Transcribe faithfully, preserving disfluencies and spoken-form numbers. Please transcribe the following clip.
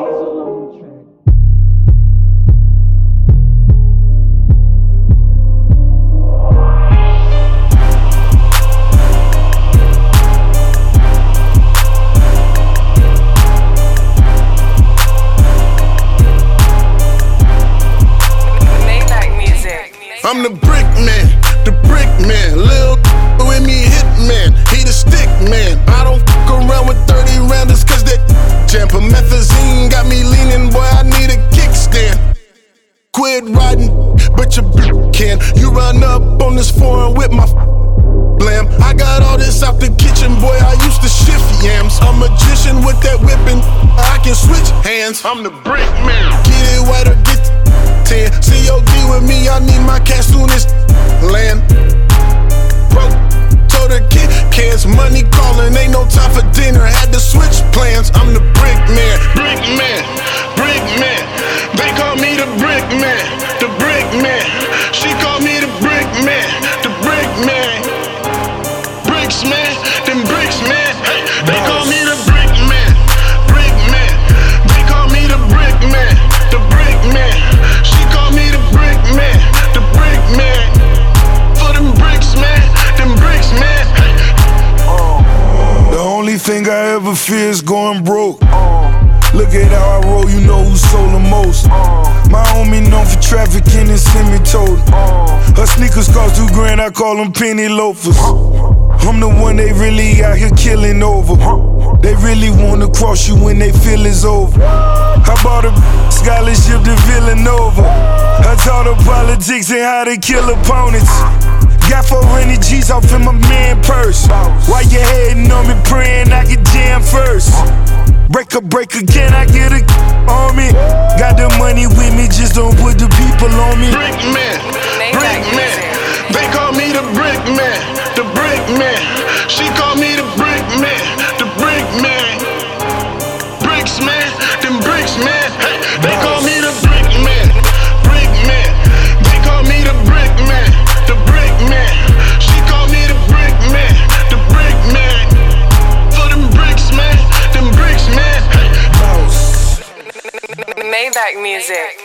I'm the brick man, the brick man, lil' with me hit man, he the stick man. I don't fuck around with thirty rounders cause that jam. Promethazine got me leaning, boy, I need a kickstand. Quit riding, but your bitch can. You run up on this foreign with my blam. I got all this out the kitchen, boy, I used to shift yams. A magician with that whipping, I can switch hands. I'm the brick man, get it white or get ten. C O D with me, I need my cash soon as land. Broke, told her kid cans, money calling, ain't no time for dinner, had to switch plans. I'm the brick man, brick man, brick man. They call me the brick man, the brick man. She call me the brick man, the brick man. Bricks man, them bricks man. Hey, they call me the brick man, brick man. They call me the brick man, the brick man. She call me the brick man, the brick man. For them bricks man, them bricks man. Hey. The only thing I ever fear is going broke. Look at how I roll, you know who sold the most. My homie known for trafficking and semi-toting. Her sneakers cost two grand, I call them penny loafers. I'm the one they really out here killing over. They really wanna cross you when they feel it's over. I bought a scholarship to Villanova. I taught her politics and how to kill opponents. Got four hundred G's off in my man purse. While you hating on me, praying I get jam first. Break a break again, I get a on me. Got the money with me, just don't put the people on me. Brick man, brick man. They call me the brick man, the brick man. She call me the brick man, the brick man. Bricks man, them bricks man. Hey, they call me the brick man, brick man. They call me the brick man, the brick man. She call me the brick man, the brick man. For them bricks man, them bricks man. Hey. Maybach music.